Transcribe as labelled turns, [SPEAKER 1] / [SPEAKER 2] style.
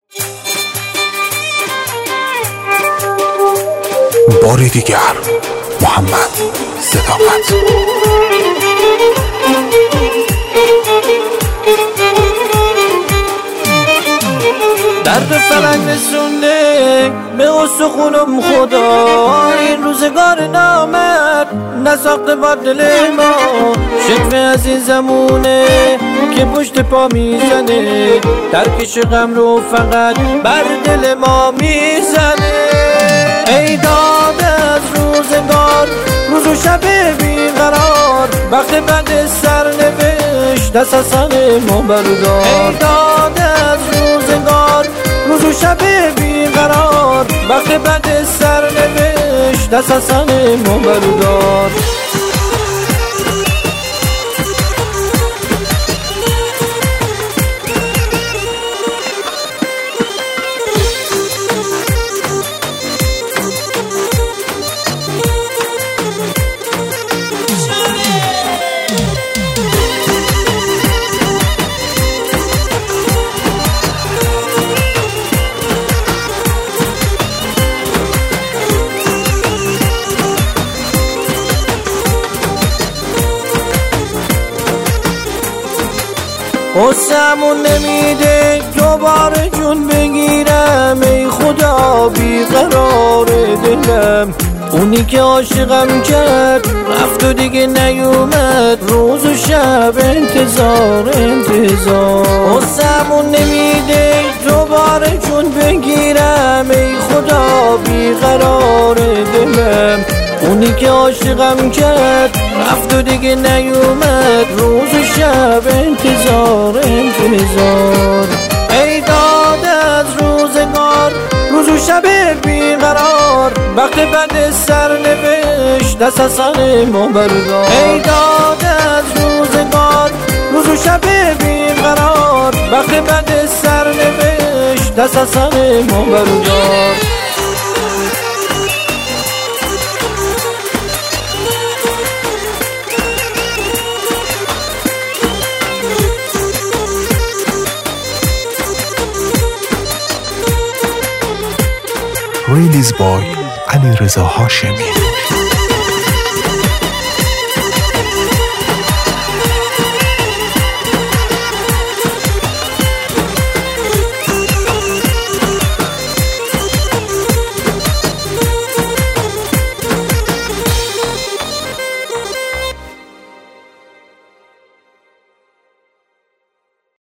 [SPEAKER 1] باری دیگر محمد صداقت.
[SPEAKER 2] درد فلک رسونده به استخونم خدا، این روزگار نامد نساخته با دل ما. شکوه از این زمونه که پشت پا میزنه، ترکش غم رو فقط بر دل ما میزنه. ای داده از روزگار، روز و شب بیقرار، وقت بد سرنوشت دست از سن ما بردار. ای داده از روزگار، روز و شب بیقرار، وقت بد سرنوشت دست از سن ما بردار. حسمون نمیده دوباره جون بگیرم، ای خدا بیقرار دلم. اونی که عاشقم کرد رفت و دیگه نیومد، روز و شب انتظار انتظار. حسمون نمیده دوباره جون بگیرم، ای خدا بیقرار دلم. اونی که عاشقم کرد رفت و دیگه نیومد، روز و شب انتظار انتظار. ای داده از روزگار، روز و شب بیقرار، وقت بد سرنوشت دست از سن ما بردار. ای داده از روزگار، روز و شب بیقرار، وقت بد سرنوشت دست از سن ما بردار.
[SPEAKER 1] ریلیز بای علیرضا هاشمی.